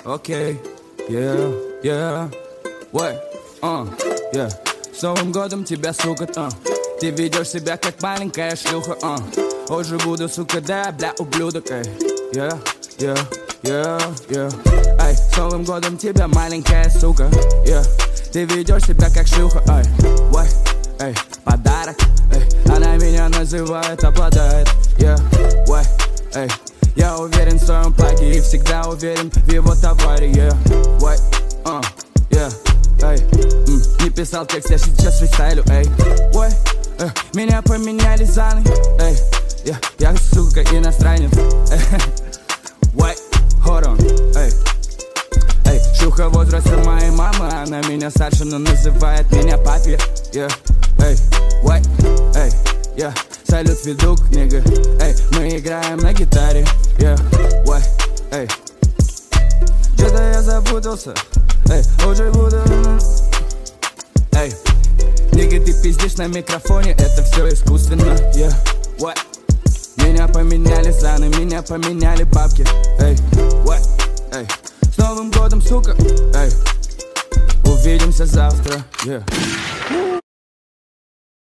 окей, yeah, what, yeah. С Новым годом тебя, сука, ты ведешь себя как маленькая шлюха, Уже буду, сука, да, бля, ублюдок, эй, yeah. Эй, с Новым годом тебя, маленькая сука, yeah. Ты ведешь себя как шлюха, эй, what, эй, подарок, эй. Она меня называет, обладает, yeah, what, эй. Я уверен в своем плаге и всегда уверен в его товаре, yeah, what, yeah, эй. Не писал текст, я сейчас фристайлю, эй, what, меня поменяли заны, эй, я, сука, иностранец, what, hold on, эй. Эй, шлюха возраста моей мамы, она меня старше, но называет меня папе, yeah, эй, what, эй, yeah. Салют, ведук, нига, эй, мы играем на гитаре, yeah, what, эй. Что-то я запутался, эй, уже буду, эй. Нига, ты пиздишь на микрофоне, это все искусственно, yeah, what. Меня поменяли заны, меня поменяли бабки, эй, what, эй. С Новым годом, сука, эй. Увидимся завтра, yeah.